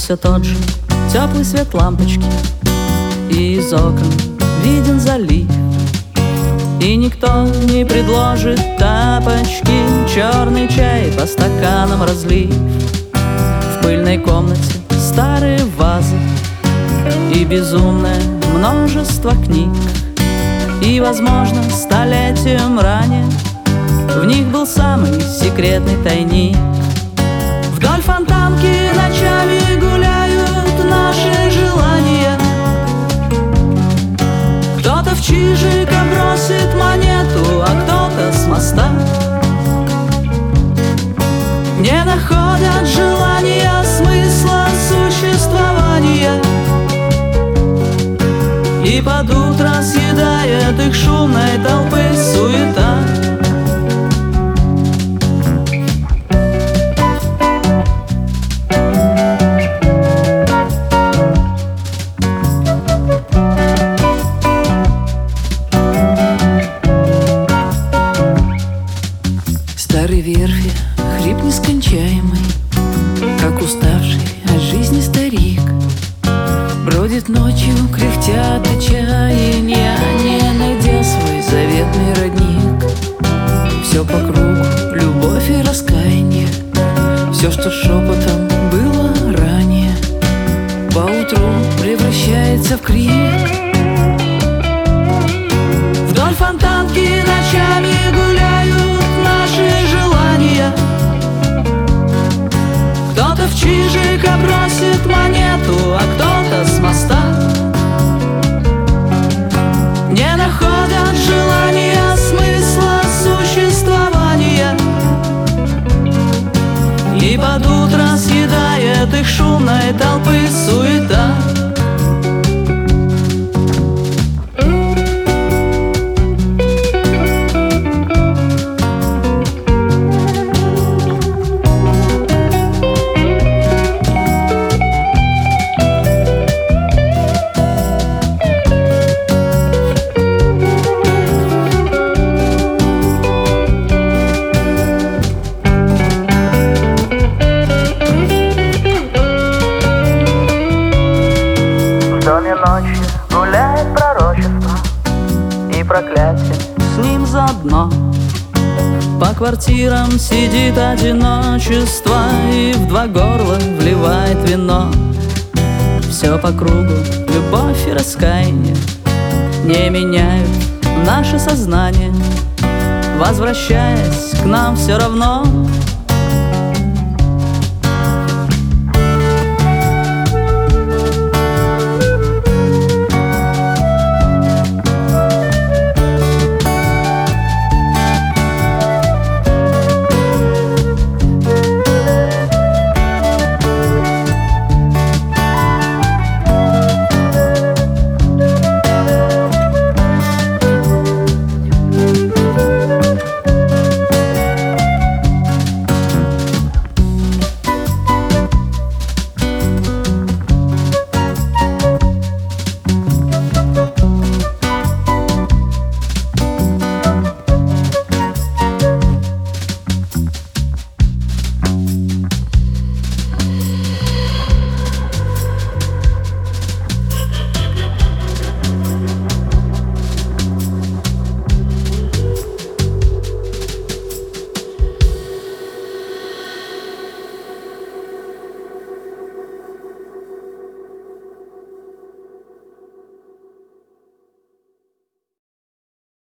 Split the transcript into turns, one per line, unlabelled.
все тот же теплый свет лампочки, и из окон виден залив. И никто не предложит тапочки, черный чай по стаканам разлив. В пыльной комнате старые вазы и безумное множество книг. И, возможно, столетием ранее в них был самый секретный тайник. Вдоль фонтанки ночами гуляют наши желания. Кто-то в чижика бросит монету, а кто-то с моста. Не находят желания смысла существования, и под утро съедает их шумной толпы суета.
Старой верфи хрип нескончаемый, как уставший от жизни старик, бродит ночью, кряхтя от отчаяния, не найдя свой заветный родник. Все по кругу любовь и раскаяние, все, что шепотом было ранее, поутру превращается в крик. Вдоль фонтанки ночами гуляют наши желания. Кто-то в чижика бросит монету, а кто-то с моста. Не находят желания смысла существования, и под утро съедает их шумной толпы суета.
В доме ночи гуляет пророчество, и проклятие с ним заодно. По квартирам сидит одиночество, и в два горла вливает вино. Все по кругу любовь и раскаяние не меняют наше сознание, возвращаясь к нам все равно.